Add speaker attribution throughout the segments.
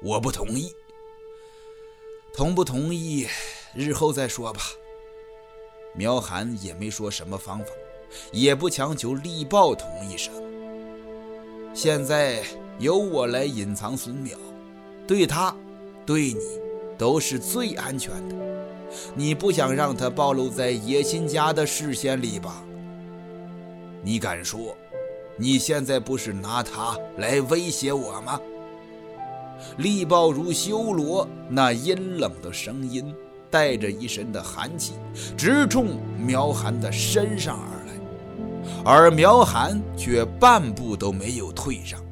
Speaker 1: 我不同意。同不同意，日后再说吧。苗寒也没说什么方法，也不强求力豹同意什么。现在由我来隐藏孙淼，对他对你都是最安全的。你不想让他暴露在野心家的视线里吧？你敢说你现在不是拿他来威胁我吗？力豹如修罗，那阴冷的声音带着一身的寒气，直冲苗寒的身上而来，而苗寒却半步都没有退让。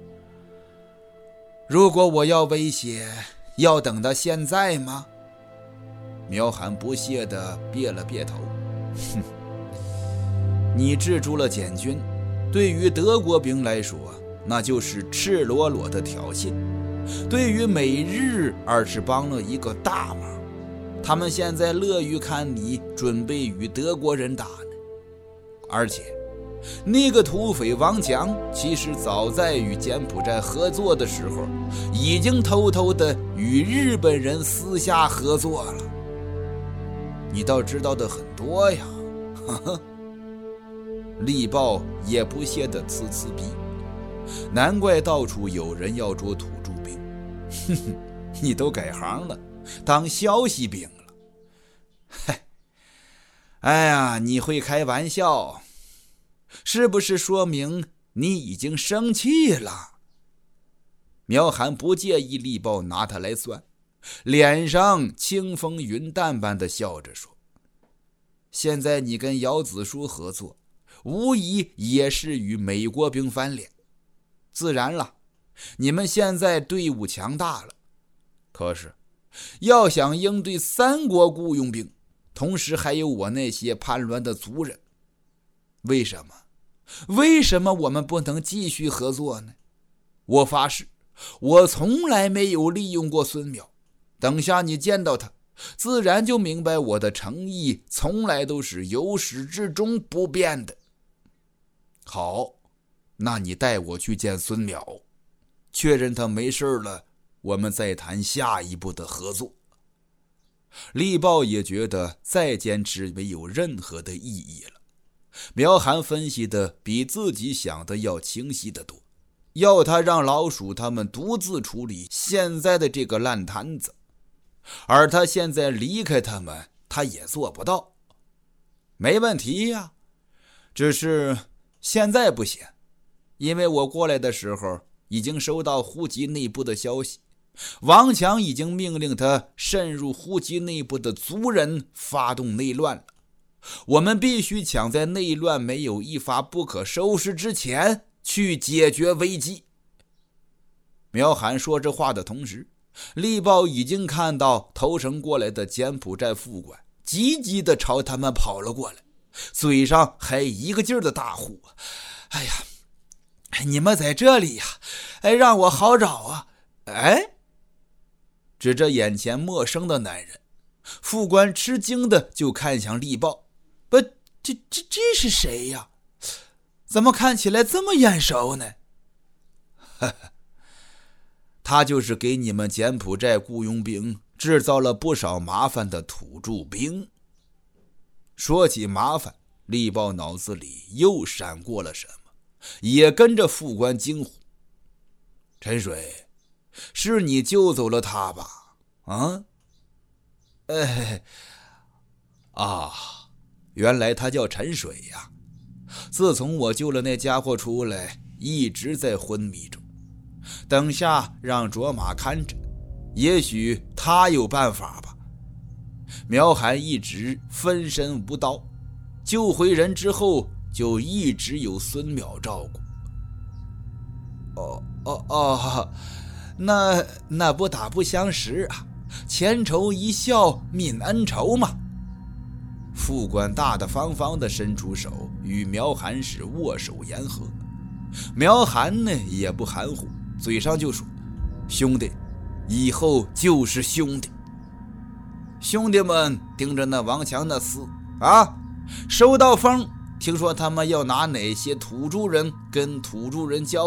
Speaker 1: 如果我要威胁，要等到现在吗？苗寒不屑地别了别头，哼，你制住了简军，对于德国兵来说，那就是赤裸裸的挑衅。对于美日，而是帮了一个大忙。他们现在乐于看你准备与德国人打呢。而且那个土匪王强其实早在与柬埔寨合作的时候，已经偷偷的与日本人私下合作了。你倒知道的很多呀，呵呵。力豹也不屑地呲呲鼻，难怪到处有人要捉土著兵。哼哼，你都改行了，当消息兵了。嗨，哎呀，你会开玩笑，是不是说明你已经生气了？苗寒不介意力豹拿他来算，脸上清风云淡般的笑着说：现在你跟姚子书合作，无疑也是与美国兵翻脸。自然了，你们现在队伍强大了，可是要想应对3国雇佣兵，同时还有我那些叛乱的族人，为什么我们不能继续合作呢？我发誓，我从来没有利用过孙淼。等下你见到他，自然就明白我的诚意从来都是由始至终不变的。好，那你带我去见孙淼，确认他没事了，我们再谈下一步的合作。力豹也觉得再坚持没有任何的意义了。苗寒分析的比自己想的要清晰得多，要他让老鼠他们独自处理现在的这个烂摊子，而他现在离开他们，他也做不到。没问题呀，只是现在不行，因为我过来的时候已经收到户籍内部的消息，王强已经命令他渗入户籍内部的族人发动内乱了。我们必须抢在内乱没有一发不可收拾之前去解决危机。苗寒说这话的同时，力豹已经看到投诚过来的柬埔寨副官急急地朝他们跑了过来，嘴上还一个劲儿的大呼：哎呀，你们在这里呀，让我好找啊。指着眼前陌生的男人，副官吃惊的就看向力豹，这是谁呀？怎么看起来这么眼熟呢？他就是给你们柬埔寨雇佣兵制造了不少麻烦的土著兵。说起麻烦，力豹脑子里又闪过了什么，也跟着副官惊呼：陈水，是你救走了他吧？原来他叫陈水呀。自从我救了那家伙出来，一直在昏迷中，等下让卓玛看着，也许他有办法吧。苗寒一直分身无刀，救回人之后就一直有孙淼照顾。那不打不相识啊，前仇一笑泯恩仇嘛。副官大大方方地伸出手，与苗寒是握手言和。苗寒呢也不含糊，嘴上就说：兄弟，以后就是兄弟。兄弟们盯着那王强的厮啊，收到风，听说他们要拿哪些土著人跟土著人交易，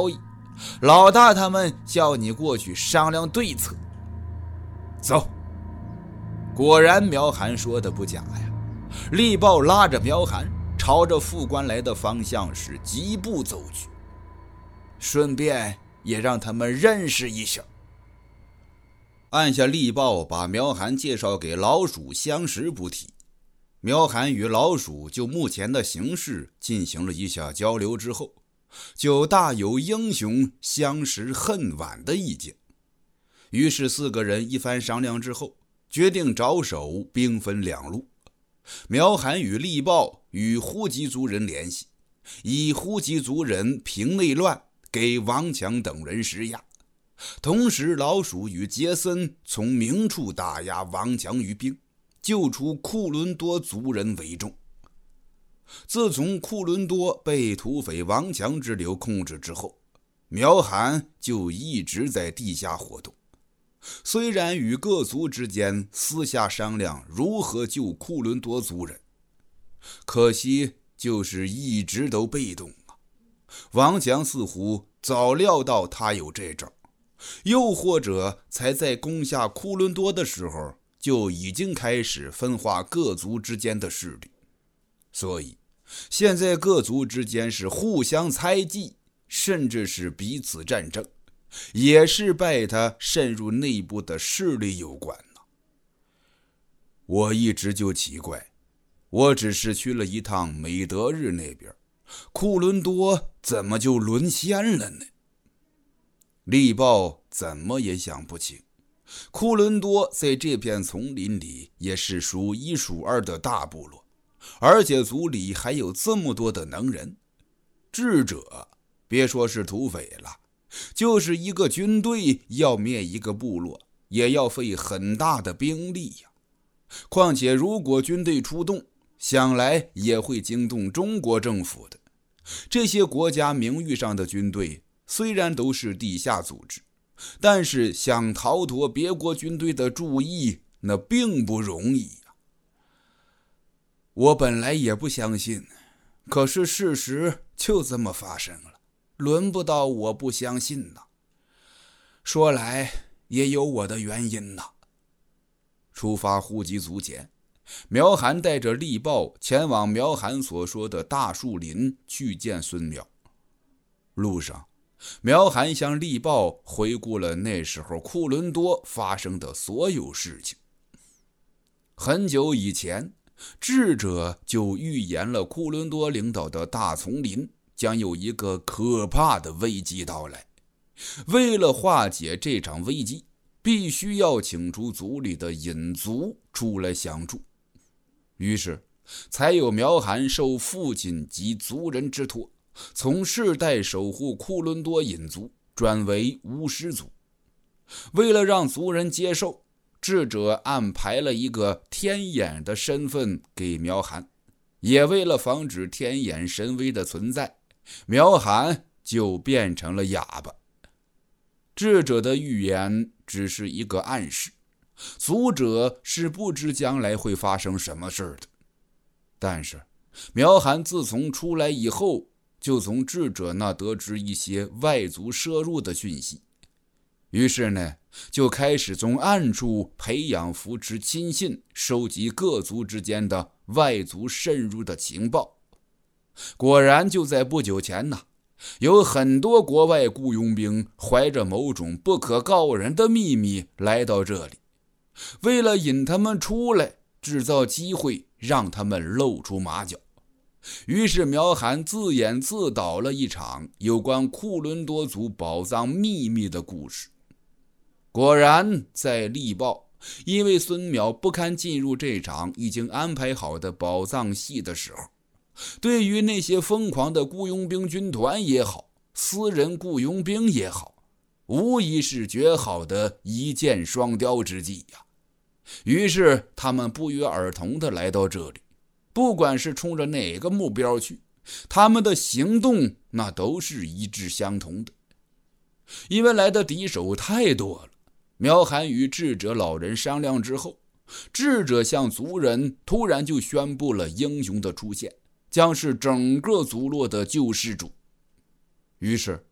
Speaker 1: 老大他们叫你过去商量对策。走。果然苗涵说的不假呀，厉豹拉着苗涵朝着副官来的方向是疾步走去，顺便也让他们认识一下。按下厉豹把苗涵介绍给老鼠相识不提，苗涵与老鼠就目前的形势进行了一下交流之后，就大有英雄相识恨晚的意见。于是四个人一番商量之后，决定着手兵分两路。苗涵与厉豹与呼吉族人联系，以呼吉族人平内乱，给王强等人施压。同时老鼠与杰森从明处打压王强于兵，救出库伦多族人为重。自从库伦多被土匪王强之流控制之后，苗涵就一直在地下活动。虽然与各族之间私下商量如何救库伦多族人，可惜就是一直都被动啊。王强似乎早料到他有这招，又或者才在攻下库伦多的时候就已经开始分化各族之间的势力，所以现在各族之间是互相猜忌，甚至是彼此战争，也是拜他渗入内部的势力有关呢。我一直就奇怪，我只是去了一趟美德日那边，库伦多怎么就沦陷了呢？厉豹怎么也想不清，库伦多在这片丛林里也是数一数二的大部落，而且族里还有这么多的能人。智者别说是土匪了，就是一个军队要灭一个部落，也要费很大的兵力呀。况且如果军队出动，想来也会惊动中国政府的。这些国家名誉上的军队虽然都是地下组织，但是想逃脱别国军队的注意，那并不容易呀。我本来也不相信，可是事实就这么发生了，轮不到我不相信呐。说来也有我的原因呐。出发呼吉族前，苗涵带着厉豹前往苗涵所说的大树林去见孙苗。路上，苗涵向厉豹回顾了那时候库伦多发生的所有事情。很久以前，智者就预言了库伦多领导的大丛林将有一个可怕的危机到来。为了化解这场危机，必须要请出族里的隐族出来相助。于是才有苗涵受父亲及族人之托，从世代守护库伦多隐族转为巫师族。为了让族人接受，智者安排了一个天眼的身份给苗涵，也为了防止天眼神威的存在，苗涵就变成了哑巴。智者的预言只是一个暗示，族者是不知将来会发生什么事的。但是苗涵自从出来以后，就从智者那得知一些外族摄入的讯息，于是呢，就开始从暗处培养扶持亲信，收集各族之间的外族渗入的情报。果然就在不久前呢，有很多国外雇佣兵怀着某种不可告人的秘密来到这里，为了引他们出来，制造机会让他们露出马脚。于是苗涵自演自导了一场有关库伦多族宝藏秘密的故事。果然在厉豹因为孙淼不堪进入这场已经安排好的宝藏戏的时候，对于那些疯狂的雇佣兵军团也好，私人雇佣兵也好，无疑是绝好的一箭双雕之计呀。于是他们不约而同地来到这里，不管是冲着哪个目标去，他们的行动那都是一致相同的。因为来的敌手太多了，苗涵与智者老人商量之后，智者向族人突然就宣布了英雄的出现，将是整个族落的救世主。于是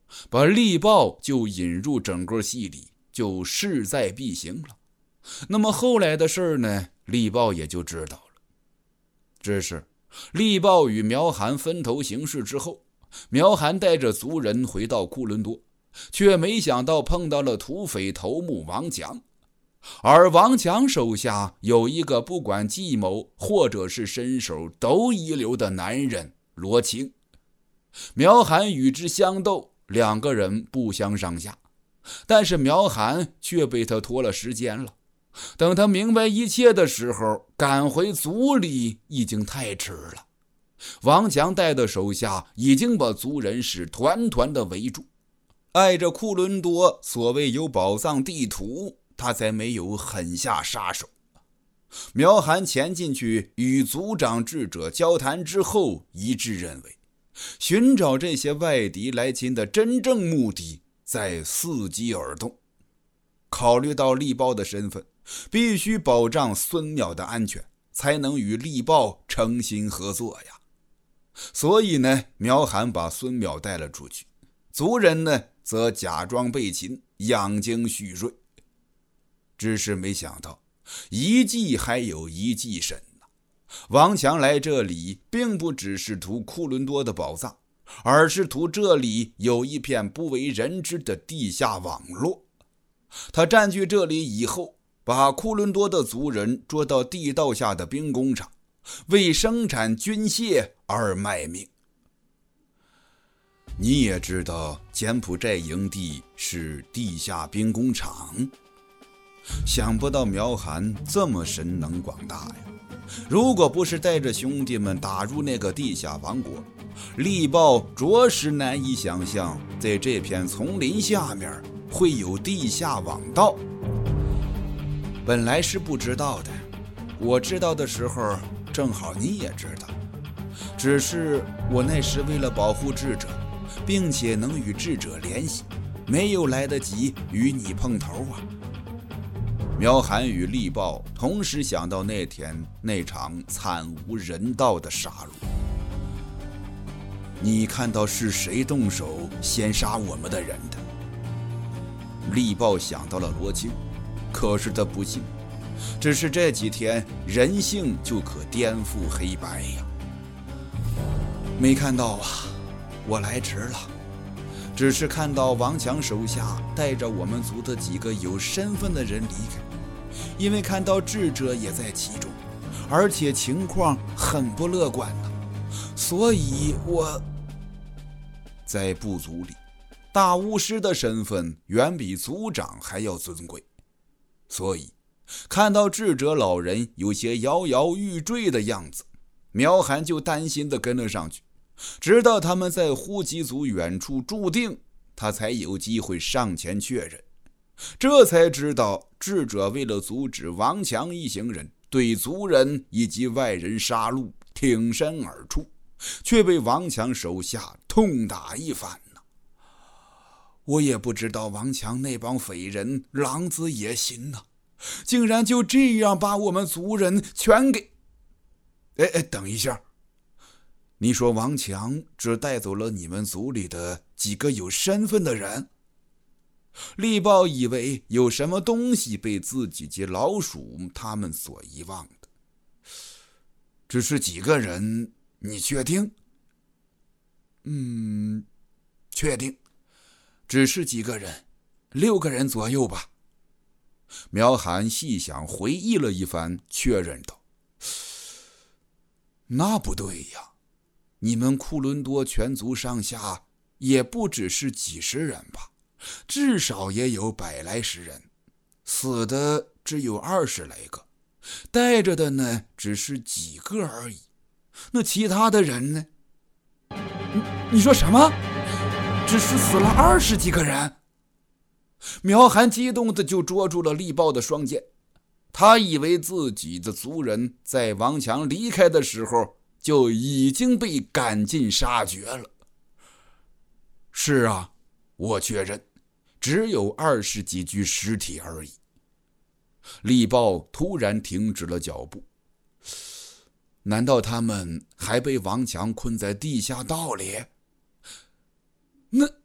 Speaker 1: 把力豹就引入整个戏里，就势在必行了。那么后来的事呢，力豹也就知道了。只是力豹与苗寒分头行事之后，苗寒带着族人回到库伦多，却没想到碰到了土匪头目王强。而王强手下有一个不管计谋或者是身手都一流的男人罗青。苗寒与之相斗，两个人不相上下，但是苗寒却被他拖了时间了。等他明白一切的时候，赶回族里已经太迟了。王强带的手下已经把族人是团团的围住，碍着库伦多所谓有宝藏地图，他才没有狠下杀手。苗寒前进去与族长智者交谈之后，一致认为寻找这些外敌来侵的真正目的在伺机而动。考虑到力豹的身份，必须保障孙淼的安全，才能与力豹诚心合作呀。所以呢，苗寒把孙淼带了出去，族人呢则假装被擒，养精蓄锐。只是没想到一计还有一计深呐。王强来这里并不只是图库伦多的宝藏，而是图这里有一片不为人知的地下网络。他占据这里以后，把库伦多的族人捉到地道下的兵工厂，为生产军械而卖命。你也知道柬埔寨营地是地下兵工厂，想不到苗寒这么神能广大呀！如果不是带着兄弟们打入那个地下王国，力豹着实难以想象在这片丛林下面会有地下网道。本来是不知道的，我知道的时候正好你也知道，只是我那时为了保护智者，并且能与智者联系，没有来得及与你碰头啊。苗寒与力豹同时想到那天那场惨无人道的杀戮。你看到是谁动手先杀我们的人的？力豹想到了罗青，可是他不信，只是这几天人性就可颠覆黑白呀。没看到啊，我来迟了，只是看到王强手下带着我们族的几个有身份的人离开，因为看到智者也在其中，而且情况很不乐观呢，所以我在部族里，大巫师的身份远比族长还要尊贵，所以看到智者老人有些摇摇欲坠的样子，苗寒就担心地跟了上去，直到他们在呼吉族远处驻定，他才有机会上前确认。这才知道智者为了阻止王强一行人对族人以及外人杀戮，挺身而出，却被王强手下痛打一番呢。我也不知道王强那帮匪人狼子野心呢，竟然就这样把我们族人全给……等一下，你说王强只带走了你们族里的几个有身份的人？力豹以为有什么东西被自己及老鼠他们所遗忘的。只是几个人，你确定？确定，只是几个人，6个人左右吧。苗寒细想回忆了一番，确认道：那不对呀，你们库伦多全族上下也不只是几十人吧，至少也有100来10人，死的只有20来个，带着的呢只是几个而已。那其他的人呢？你说什么？只是死了20几个人？苗寒激动的就捉住了力豹的双肩，他以为自己的族人在王强离开的时候就已经被赶尽杀绝了。是啊，我确认，只有20几具尸体而已。力豹突然停止了脚步。难道他们还被王强困在地下道里？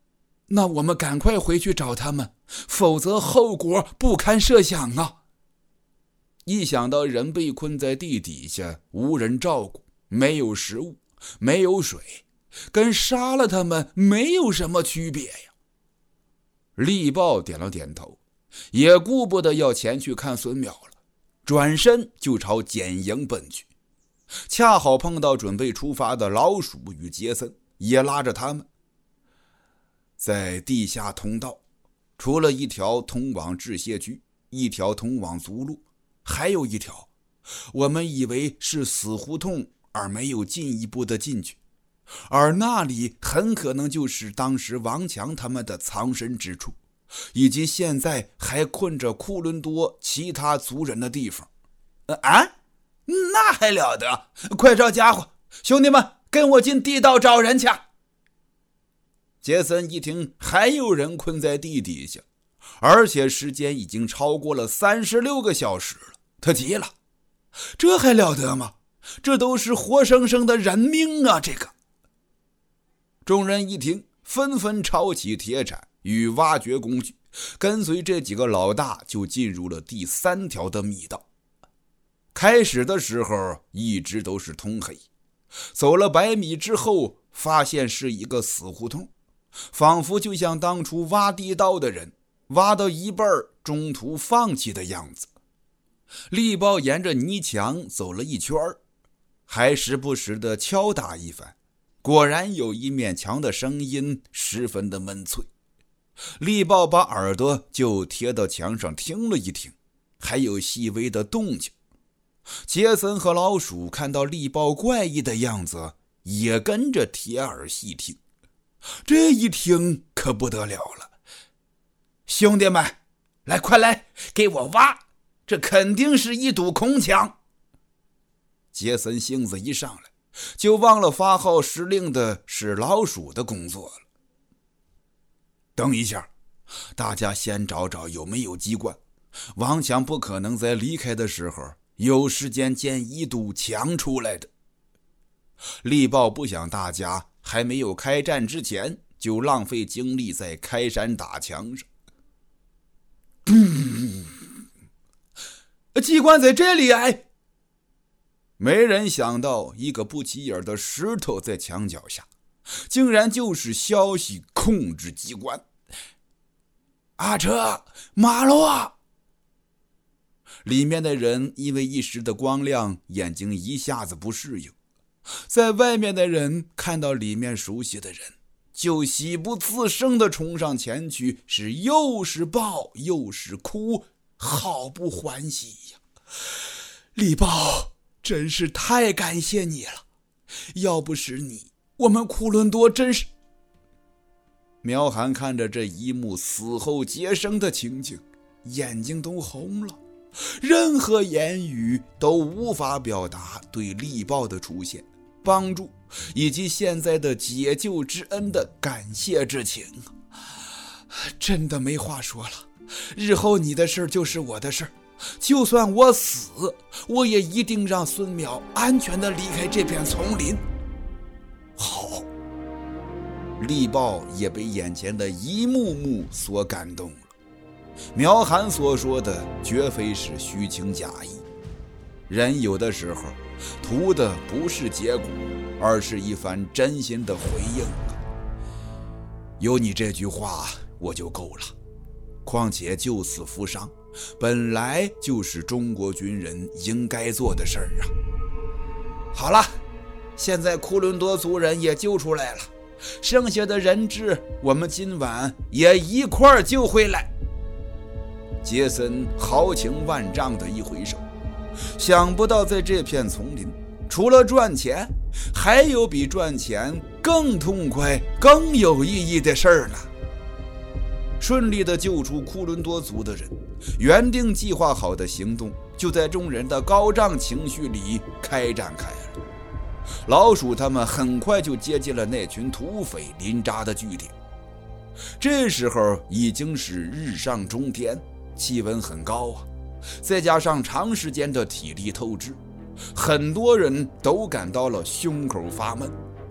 Speaker 1: 那我们赶快回去找他们，否则后果不堪设想啊！一想到人被困在地底下，无人照顾，没有食物，没有水，跟杀了他们没有什么区别呀。厉豹点了点头，也顾不得要前去看孙淼了，转身就朝简营奔去。恰好碰到准备出发的老鼠与杰森，也拉着他们。在地下通道，除了一条通往致谢区，一条通往族路，还有一条我们以为是死胡同，而没有进一步的进去，而那里很可能就是当时王强他们的藏身之处，以及现在还困着库伦多其他族人的地方。那还了得！快招家伙，兄弟们，跟我进地道找人去。杰森一听还有人困在地底下，而且时间已经超过了36个小时了，他急了，这还了得吗？这都是活生生的人命啊！这个众人一听，纷纷抄起铁铲与挖掘工具，跟随这几个老大就进入了第3条的密道。开始的时候一直都是通黑，走了100米之后，发现是一个死胡同，仿佛就像当初挖地道的人挖到一半中途放弃的样子。厉豹沿着泥墙走了一圈，还时不时地敲打一番，果然有一面墙的声音十分的闷脆。厉豹把耳朵就贴到墙上听了一听，还有细微的动静。杰森和老鼠看到厉豹怪异的样子，也跟着贴耳细听。这一听可不得了了，兄弟们，快来给我挖，这肯定是一堵空墙。杰森性子一上来，就忘了发号施令的是老鼠的工作了。等一下，大家先找找有没有机关，王强不可能在离开的时候有时间建一堵墙出来的。厉豹不想大家还没有开战之前就浪费精力在开山打墙上。机关在这里哎！没人想到一个不起眼的石头在墙角下，竟然就是消息控制机关。阿车，马路啊！里面的人因为一时的光亮，眼睛一下子不适应。在外面的人看到里面熟悉的人，就喜不自胜地冲上前去，是又是抱又是哭，好不欢喜呀！厉豹，真是太感谢你了，要不是你，我们库伦多真是……苗涵看着这一幕死后皆生的情景，眼睛都红了，任何言语都无法表达对厉豹的出现、帮助以及现在的解救之恩的感谢之情。真的没话说了，日后你的事就是我的事，就算我死，我也一定让孙淼安全地离开这片丛林。好。厉豹也被眼前的一幕幕所感动了。苗涵所说的绝非是虚情假意，人有的时候图的不是结果，而是一番真心的回应啊。有你这句话我就够了，况且救死扶伤本来就是中国军人应该做的事儿啊。好了，现在库伦多族人也救出来了，剩下的人质我们今晚也一块儿救回来。杰森豪情万丈的一挥手，想不到在这片丛林，除了赚钱，还有比赚钱更痛快、更有意义的事儿呢。顺利地救出库伦多族的人，原定计划好的行动就在众人的高涨情绪里开展开了。老鼠他们很快就接近了那群土匪临扎的据点。这时候已经是日上中天，气温很高啊，再加上长时间的体力透支，很多人都感到了胸口发闷，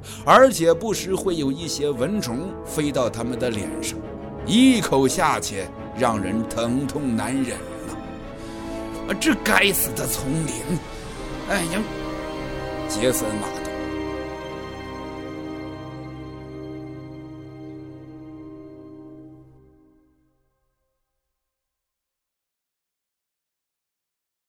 Speaker 1: 而且不时会有一些蚊虫飞到他们的脸上，一口下去让人疼痛难忍啊！这该死的丛林！哎呀！杰森马